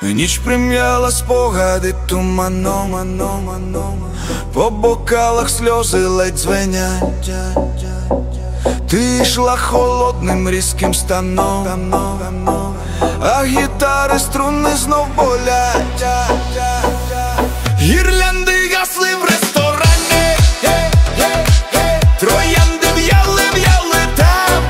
Ніч прим'яла спогади туманом, по бокалах сльози ледь дзвенять. Ти йшла холодним різким станом, а гітари струни знов болять. Гірлянди гасли в ресторані, троянди в'яли там,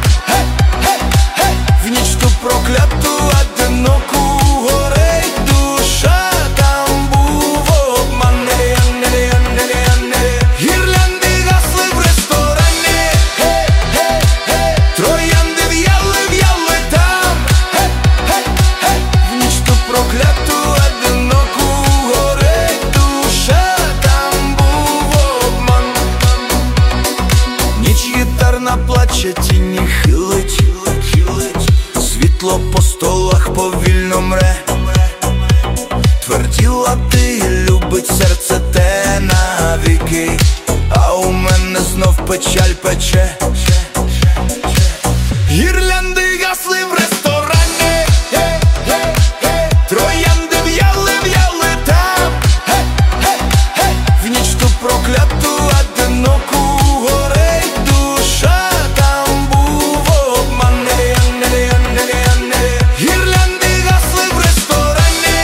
в ніч ту прокляту одиноку горить душа, там був обман. Гірлянди гасли в ресторані, троянди в'яли там, в ніч ту прокляту одиноку горить душа, там був обман. Ніч гітарна плаче, тіні хилить, світло по столах повільно мре. Тверділа ти, любить серце те навіки, а у мене знов печаль пече. Гірлянди гасли в ресторані, троянди в'яли там, в ніч ту прокляту одиноку горить душа, там був обман. Гірлянди гасли в ресторані,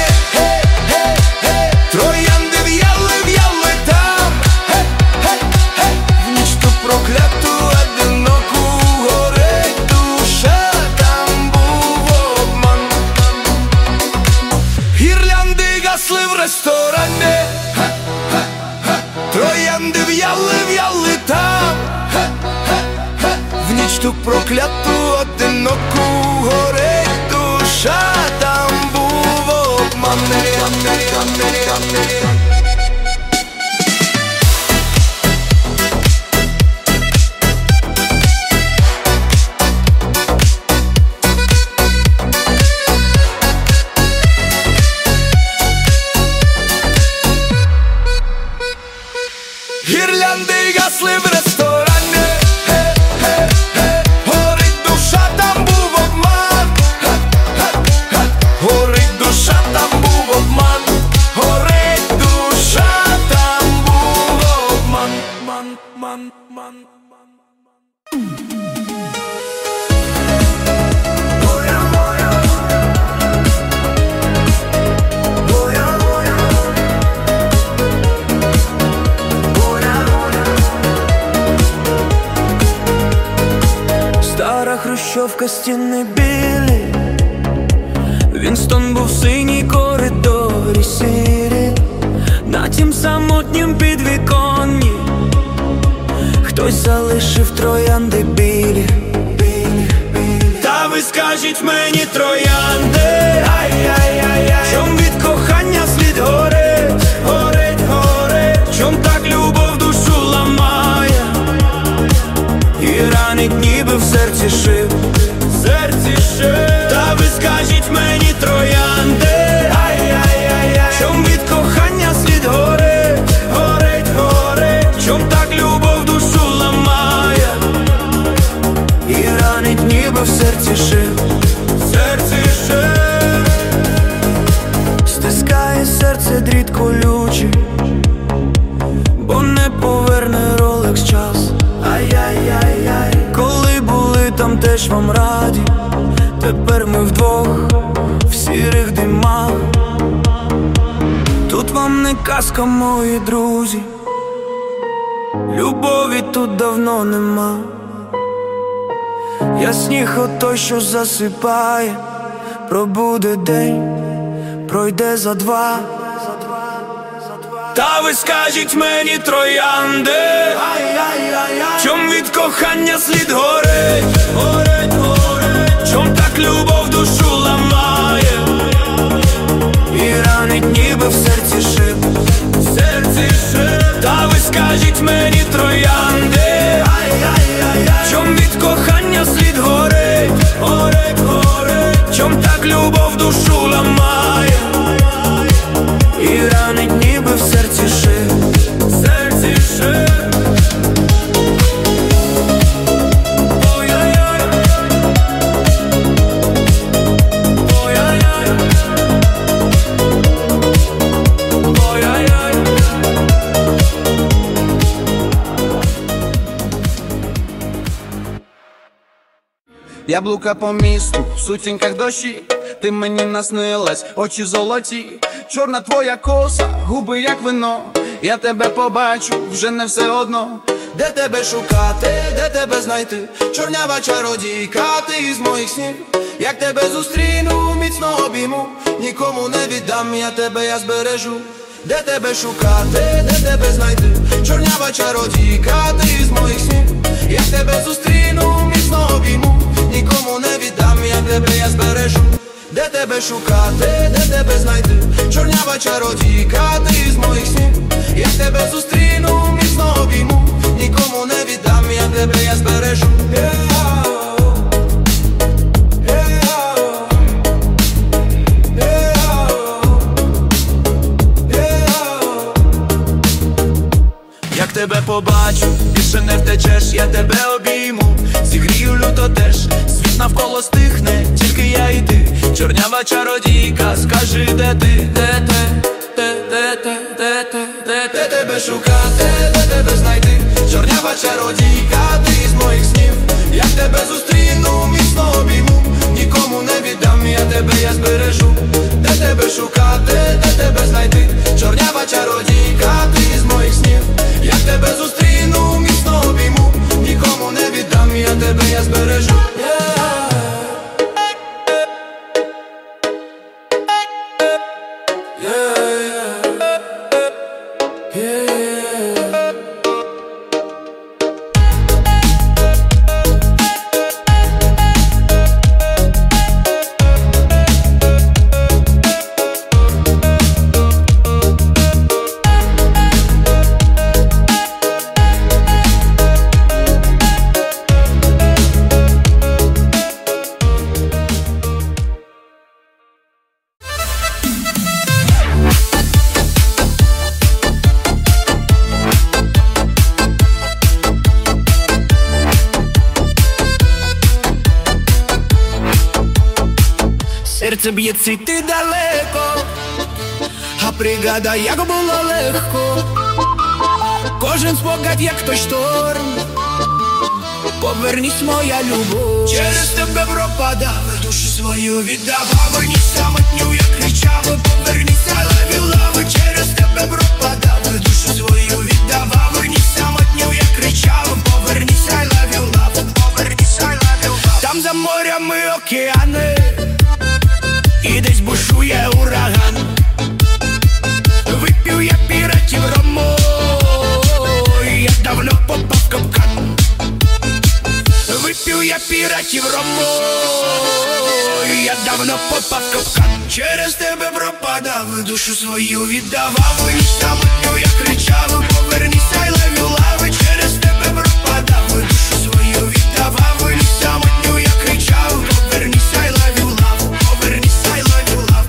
троянди в'яли там, в ніч ту прокляту одиноку горить душа, там був обман. Гірлянди гасли в ресторані, троянди в'яли там, в ніч ту прокляту одиноку горить душа, там був обман. Гірлянди гасли в ресторані, горить душа, там був обман. Горить душа, там був обман. Горить душа, там був обман. Стара хрущовка, стіни білі, Вінстон був в синій коридорі сірі, на тім самотнім підвіконні хтось залишив троянди білі. Та ви скажіть мені, троянди, чом від кохання слід горить, чом так любов душу ламає і ранить, ніби в серці шив. Та ви скажіть мені, троянди, чом від кохання слід горить, чом так любов душу ламає і ранить, ніби в серці шив. Стискає серце дріт колючий, бо не поверне Ролекс час. Коли були там, теж вам раді, тепер ми вдвох в сірих димах. Тут вам не казка, мої друзі, любові тут давно нема. Я сніг отой, що засипає, пробуде день, пройде за два. Та ви скажіть мені, троянди, чом від кохання слід горить, чом так любов душу ламає і ранить, ніби в серці шип. Та ви скажіть мені, троянди, чом від кохання слід горить, чом так любов душу ламає і ранить, ніби в серці шип. Яблука по місту, в сутінках дощі. Ти мені наснилась, очі золоті. Чорна твоя коса, губи як вино. Я тебе побачу, вже не все одно. Де тебе шукати, де тебе знайти? Чорнява чародійка, ти із моїх снів. Як тебе зустріну, міцно обійму. Нікому не віддам, я тебе збережу. Де тебе шукати, де тебе знайти? Чорнява чародійка, ти із моїх снів. Як тебе зустріну, міцно обійму. Нікому не віддам, я тебе збережу. Де тебе шукати, де тебе знайти? Чорнява чародійка, ти із моїх снів. Як тебе зустріну, міцно обійму. Нікому не віддам, я тебе збережу. Як тебе побачу, більше не втечеш, я тебе обійму. Зігрію люто теж, світ навколо стихне, тільки я і ти. Чорнява чародійка, скажи, де ти? Де тебе шукати, де тебе знайти? Чорнява чародійка, ти із моїх снів. Як тебе зустріну, міцно обійму. Нікому не віддам, я тебе збережу. Де тебе шукати, де тебе знайти? Чорнява чародійка, ти із моїх снів. Як тебе зустріну, міцно обійму. Нікому не віддам, я тебе збережу. Серце б'ється йти далеко, а пригадай, як було легко. Кожен спогад, як той шторм. Повернись, моя любов. Через тебе пропадав, душу свою віддавав. Ні самотню, я кричав, повернись, I love you, love. Через тебе пропадав, душу свою віддавав. Ні самотню, я кричав, повернись, I love you, love. Повернись, I love you, love. Там за морями океани, і десь бушує ураган. Вип'ю я піратів рому, я давно попав в капкан. Вип'ю я піратів рому, я давно попав в капкан. Через тебе пропадав, душу свою віддавав. І самотню я кричав, повернись, I love you, love. Через тебе пропадав, душу свою віддавав. І самотню я кричав, повернись, I love you, love. Повернись, I love you, love.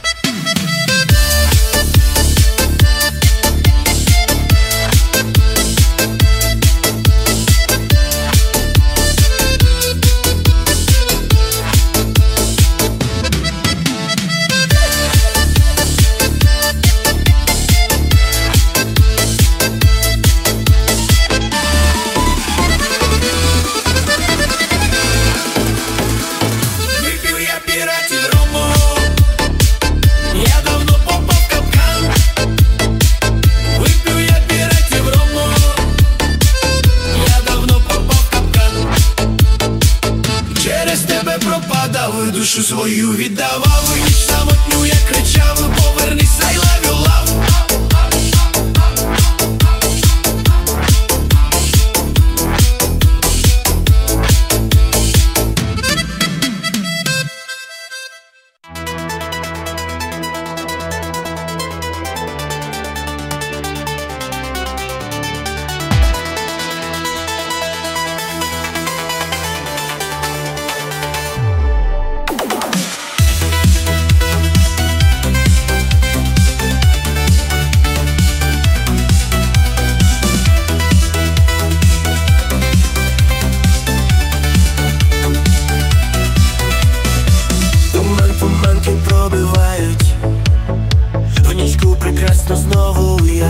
Вип'ю я піратів рому, я давно попав в капкан. Вип'ю я піратів рому, я давно попав в капкан. Через тебе пропадав, душу свою віддавав. І самотню я кричав, повернись, I love you, love. Туманки пробивають, в нічку прекрасно знову я.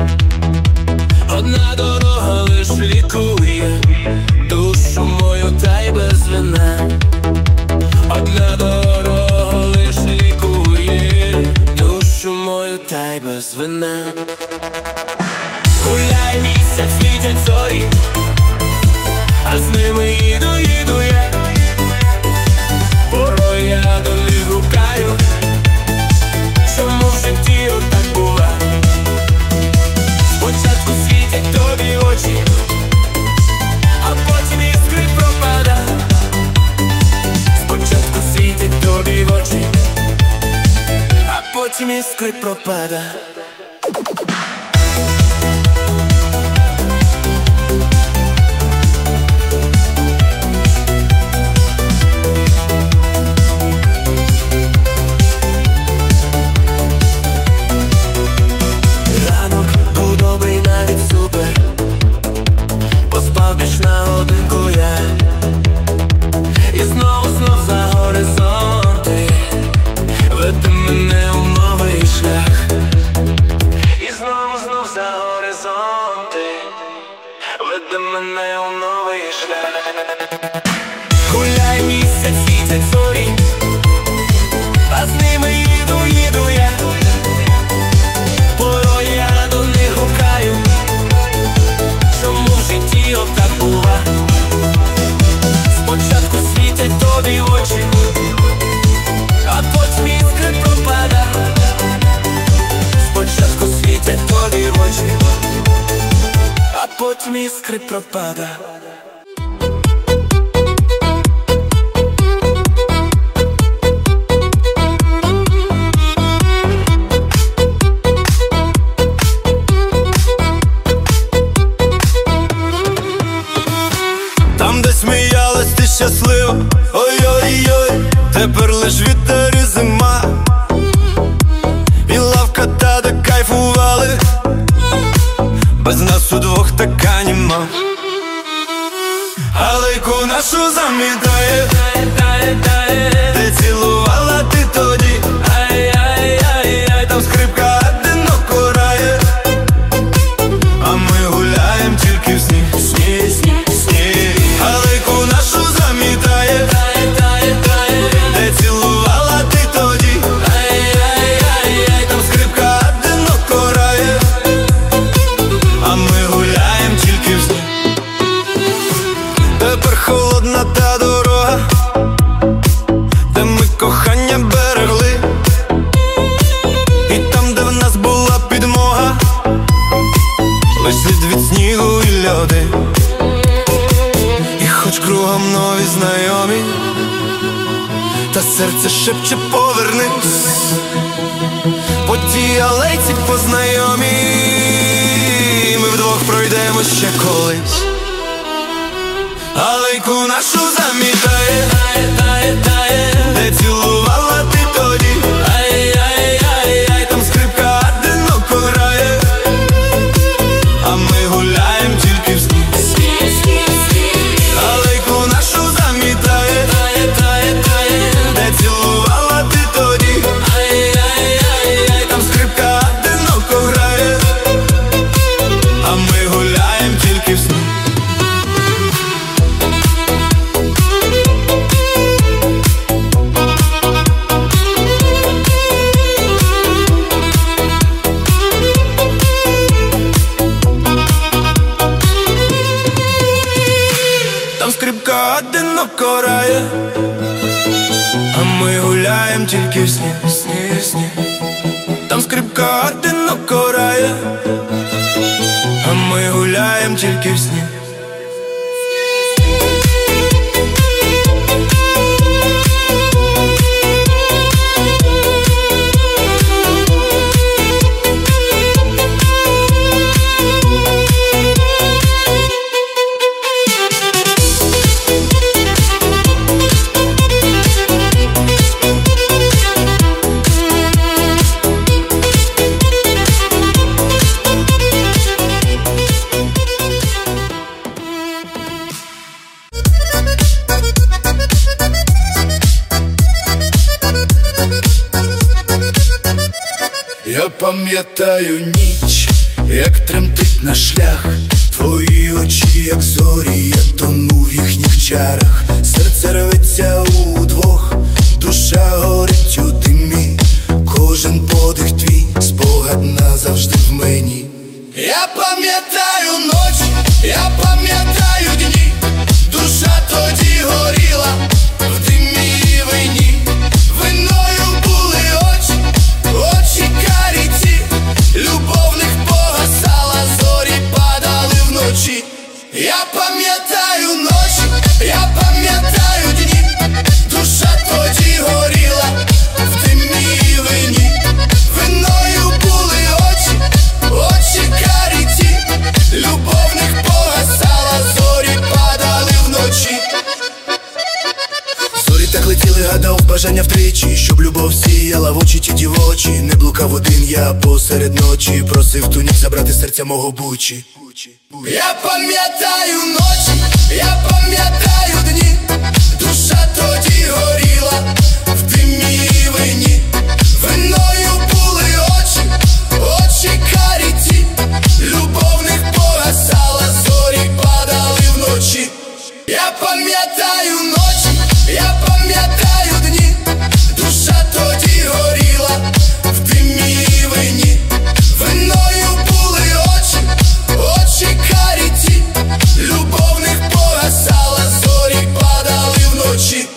Одна дорога лиш лікує душу мою, та й без вина. без вина. Гуляє місяць, світять зорі, а з ними їду я. Порой я до них гукаю, чому в житті отак бува. Спочатку світять тобі очі, а потім іскри пропада. Спочатку світять тобі в очі, а потім іскри пропада. Веди мене у новий шлях. Гуляє місяць, світять зорі, а з ними їду я. Порой я до них гукаю, чому в житті отак бува. Спочатку світять тобі очі, а потім іскри пропада. Спочатку світять тобі очі, а потім іскри пропада. Там, де сміялась ти щаслива, ой-ой-ой, тепер лиш вітер і зима. І лавка та, де кайфували, без нас удвох така німа. Алейку нашу замітає, де цілувала ти тоді. Ай-яй-яй-яй, там скрипка одиноко грає, а ми гуляєм тільки в сніг. Алейку нашу замітає, де цілувала ти тоді. Ай-яй-яй-яй, там скрипка одиноко грає, а ми гуляєм тільки в сніг. Тепер холодна та дорога, де ми кохання берегли. І там, де в нас була підмога, лиш слід від снігу і льоди. І хоч кругом нові знайомі, та серце шепче повернись. По тій алейці познайомі, ми вдвох пройдемо ще колись. Алейку нашу замітає, де цілувала ти тоді. Ай-яй-яй-яй, там скрипка одиноко грає, а ми гуляєм тільки в сніг. Алейку нашу замітає, де цілувала ти тоді. Ай-яй-яй-яй, там скрипка одиноко грає, а ми гуляєм тільки в сніг. Там скрипка одиноко грає, а ми гуляєм тільки в сніг. Там скрипка одиноко грає, а ми гуляєм тільки в сніг. Я пам'ятаю ніч, як тремтить наш шлях. Твої очі, як зорі, я тону в їхніх чарах. Серце рветься удвох, душа горить у димі. Кожен подих твій спогад на очі, щоб любов сіяла в очі ті дівочі. Не блукав один я посеред ночі, просив ту ніч забрати серця мого Бучі. Я пам'ятаю ночі, я пам'ятаю дні, душа тоді горіла в димі і вині. Виною були очі, очі карі ті, любов в них погасала, зорі падали вночі. Я пам'ятаю ночі, я пам'ятаю дні, душа тоді горіла в димі і вині. Виною були очі, очі карі ті, любов в них погасала, зорі падали вночі.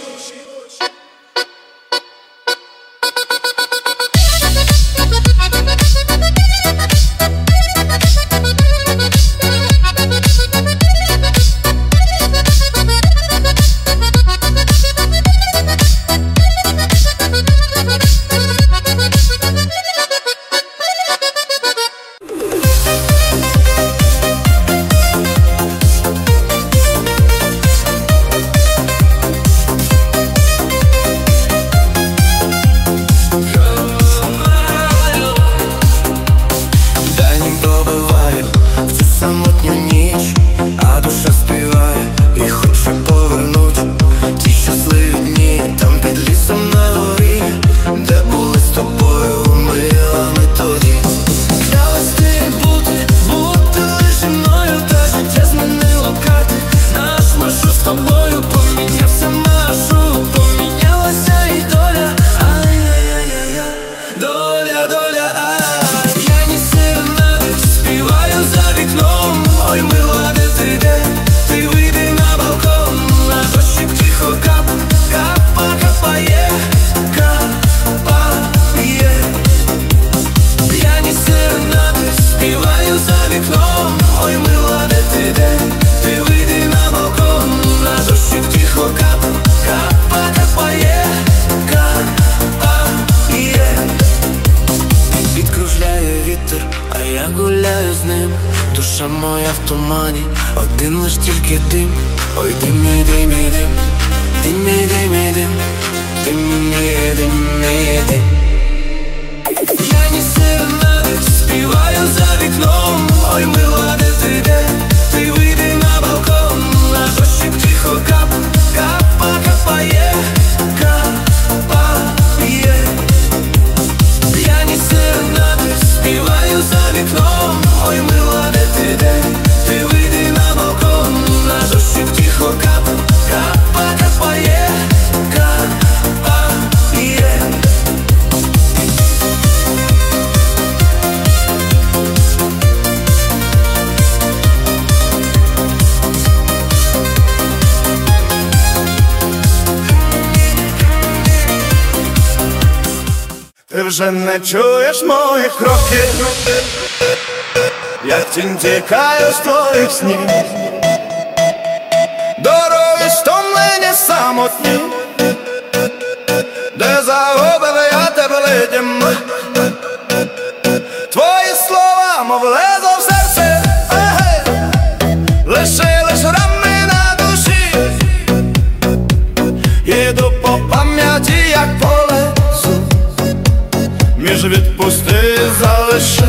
Душа моя в тумані, один лиш тільки дим. Ой, дим, мій дим, мій дим, дим, мій дим, мій дим, дим, мій дим, мій дим. Я ні серенади співаю за вікном. Ой, мила, де ти, де? Ти вийди на балкон, на дощик тихо кап, капа, капає, капає. Я ні серенади співаю за вікном. Ой, мила, де ти, де? Ти вийди на балкон, на дощик тихо кап, капа, капає, капає. Ти вже не чуєш моїх кроків, як тінь тікаю з твоїх снів. Дороги стомлені, самотні, де загубив я тебе летім. Твої слова, мов лезо в серце, лишили шрами на душі. Іду по пам'яті, як по лезу, між відпусти і залиши.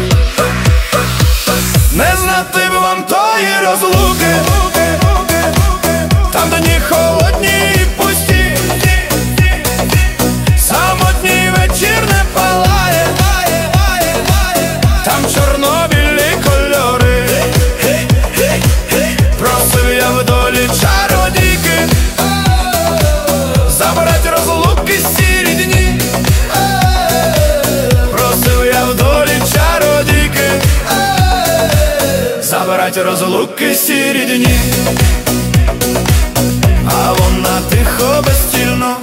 Не знати б вам тої розлуки, там дні холодні і пусті, самотній вечір не палає, там чорно-білі кольори. Просив я в долі чародійки забрать розлуки сірі дні. Просив я в долі чародійки забрать розлуки сірі дні. А вона тихо, безцільно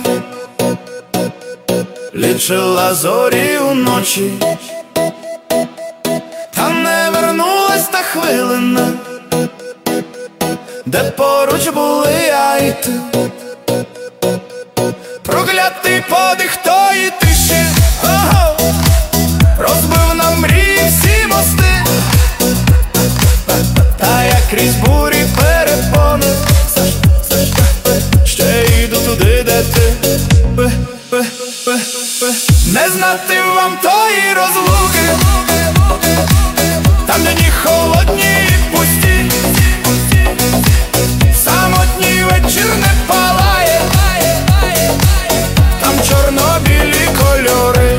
лічила зорі уночі, та не вернулась та хвилина, де поруч були я і ти. Проклятий подих тої тиші розбив нам мрії всі мости. Та я крізь бурі перепони ще йду туди, де ти. Не знати вам тої розлуки, там дні холодні і пусті, самотній вечір не палає, там чорно-білі кольори.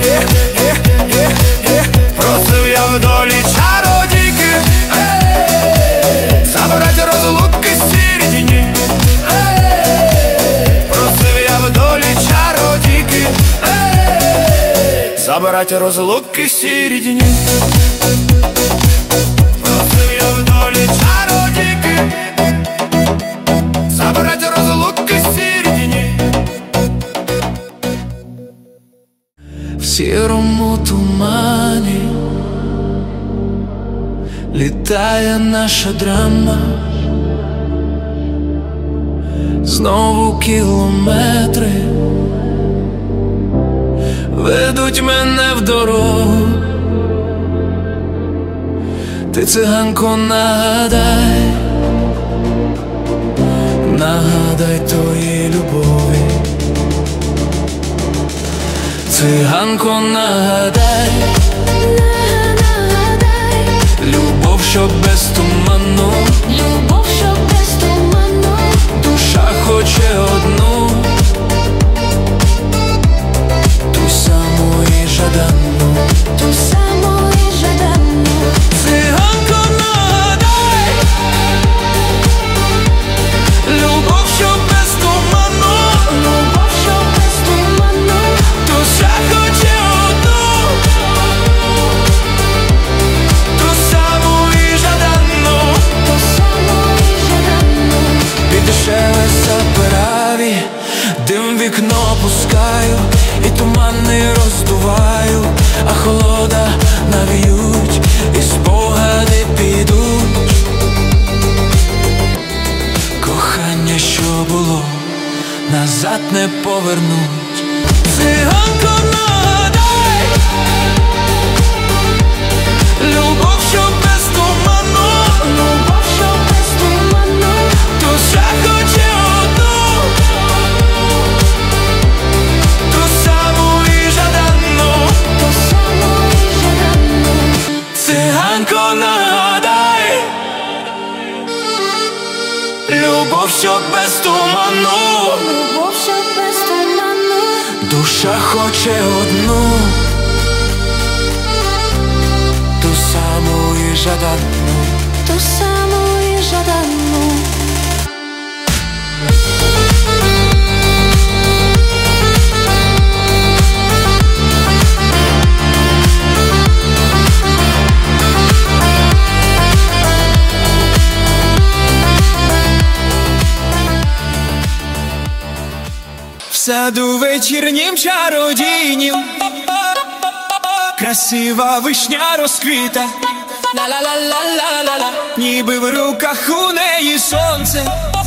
Просив я в долі чародійки забрати розлуки сірі дні. Просив я в долі чародійки забрати розлуки сірі дні. Просив я в долі чародійки забрати розлуки сірі дні. В сірому тумані літає наша драма, знову кілометри ведуть мене в дорогу. Ти, циганко, нагадай, нагадай тої любові. Циганко, нагадай, любов, що без туману, любов, що без туману, душа хоче одну, ту саму і жадану, ту саму і жадану. Циганко, нагадай, любов, що без туману, Любов, що без туману, душа хоче одну, ту саму і жадану. ту саму і жадану. Під шелеса пераві дим в вікно пускаю, і тумани роздуваю, а холода навіють, і спогади підуть. Кохання, що було, назад не повернуть. Циганко, нагадай, любов, що без туману, Любов, що без туману, душа хоче одну, ту саму і жадану. ту саму і жадану. Циганко, нагадай, любов, що без туману, Любов, що без туману, душа хоче одну, ту саму і жадану. ту саму і жадану. В саду вечірнім чародійнім красива вишня розквіта, ла-ла-ла-ла-ла-ла, ніби в руках у неї сонце,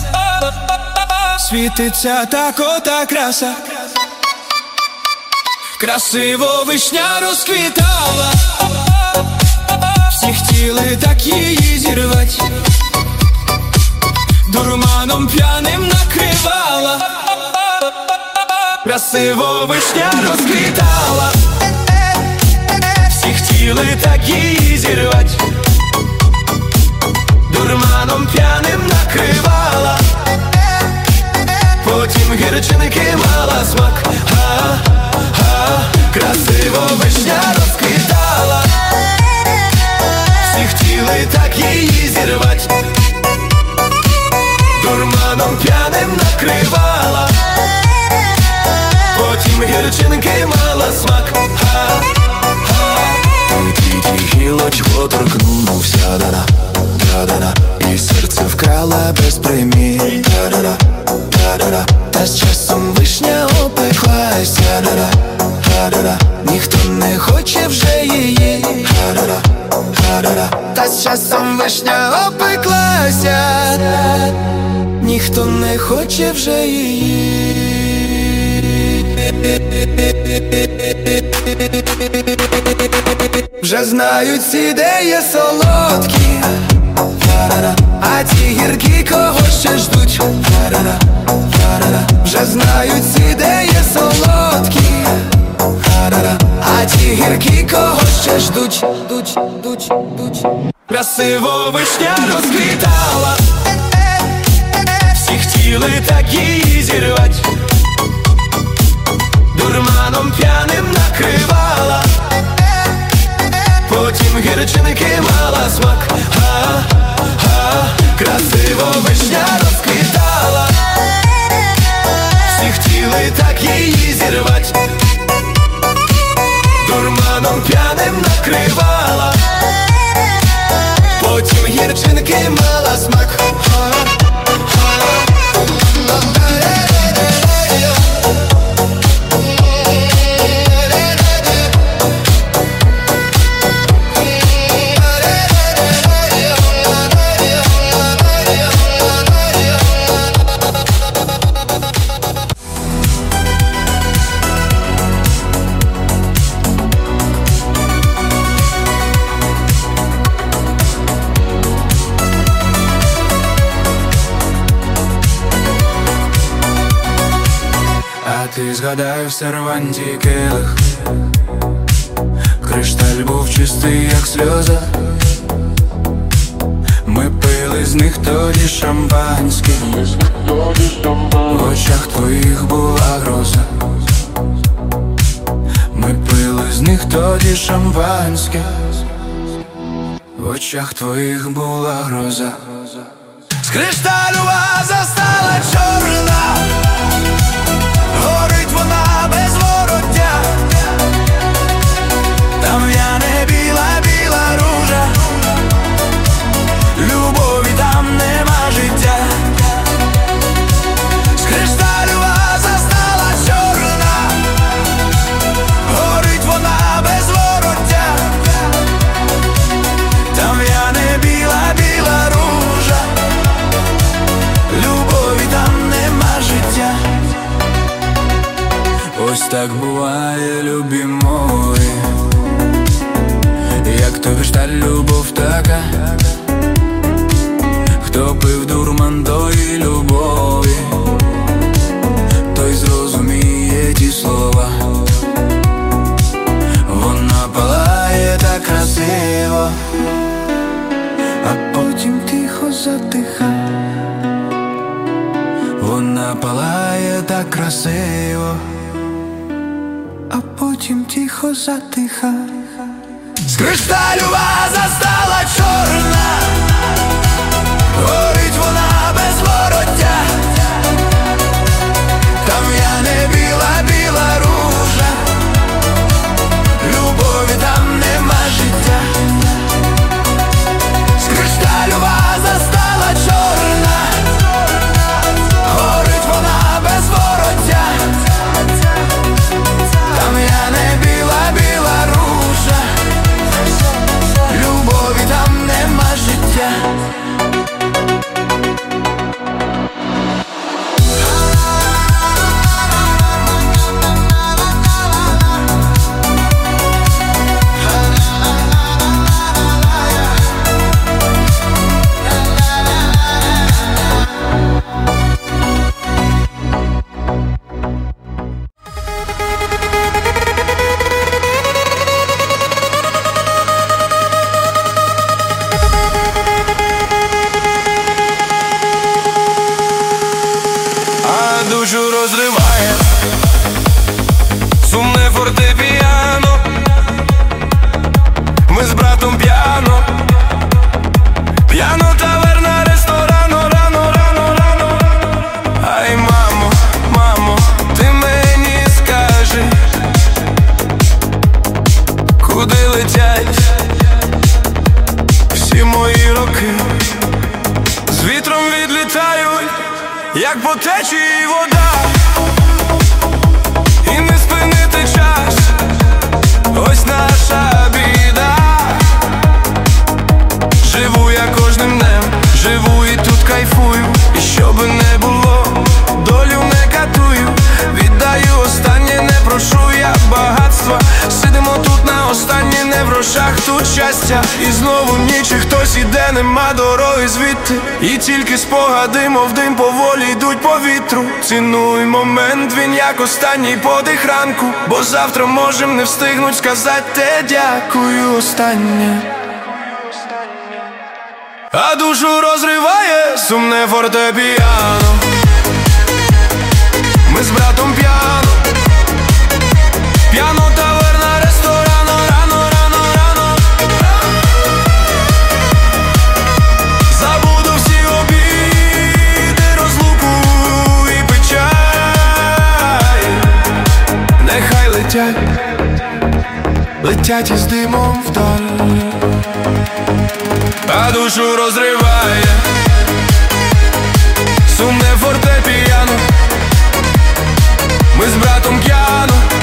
світиться так ота краса. Красиво вишня розквітала, всі хотіли так її зірвать, дурманом п'яним накривала. Красиво вишня розквітала, всі хотіли так її зірвать, дурманом п'яним накривала, потім гірчинки мала смак. Красиво вишня розквітала, всі хотіли так її зірвать, дурманом п'яним накривала, потім гірчинки мала смак. Ті гілочку торкнувся, да-да, да-да-да, і серце вкрала без примір, да-да-да, да-да-да. Та з часом вишня опеклася, да-да, да-да-да, ніхто не хоче вже її, да-да-да, да-да-да. Та з часом вишня опеклася, ніхто не хоче вже її. Вже знають всі, де є солодкі, а ті гіркі кого ще ждуть, Вже знають всі, де є солодкі, а ті гіркі кого ще ждуть. Красиво вишня розквітала, всі хотіли так її зірвать, дурманом п'яним накривала, потім гірчинки мала смак. Красиво вишня розквітала, всі хотіли так її зірвать, дурманом п'яним накривала, потім гірчинки мала смак. Ти згадай в серванті келих, кришталь був чистий, як сльоза. Ми пили з них тоді шампанське, в очах твоїх була гроза. Ми пили з них тоді шампанське, в очах твоїх була гроза. З кришталю ваза стала чорна, горить вона без вороття, там в'яне біла ружа, любові там нема життя. З кришталю ваза стала чорна, горить вона без вороття, там в'яне біла ружа, любові там нема життя. Ось так буває, любі мої, як той кришталь, любов така. Хто пив дурман тої любові, той зрозуміє ті слова. Вона палає так красиво, а потім тихо затиха. Вона палає так красиво, а потім тихо затиха. З кришталю ваза стала чорна, горить вона без вороття, там в'яне біла ружа, любові там нема життя. З кришталю ваза стала чорна, горить вона без вороття, там в'яне біла ружа, любові там нема життя. Душу розриває сумне фортепіано, ми з братом п'яно, таверна, ресторано, рано. Ай, мамо, ти мені скажи, куди летять всі мої роки, з вітром відлітають, як по течії вода, і не спинити час, ось наша біда. Живу я кожним днем, живу і тут кайфую, і що би не було, долю не катую, віддаю останнє, не прошу я багатства. Сидимо тут на останнє, не в грошах тут щастя, і знову ніч, і хтось іде нема дороги звідти, і тільки спогади, мов дим, поволі йдуть по вітру. Цінуй момент, він як останній подих ранку, бо завтра можем не встигнуть сказати те дякую останнє. А душу розриває сумне фортепіано. Ми з братом п'яно, п'яно, таверна, ресторано, рано, рано, рано. Забуду всі обіди, розлуку і печаль. Нехай летять із димом вдаль. А душу розриває сумне фортепіано. Ми з братом п'яно,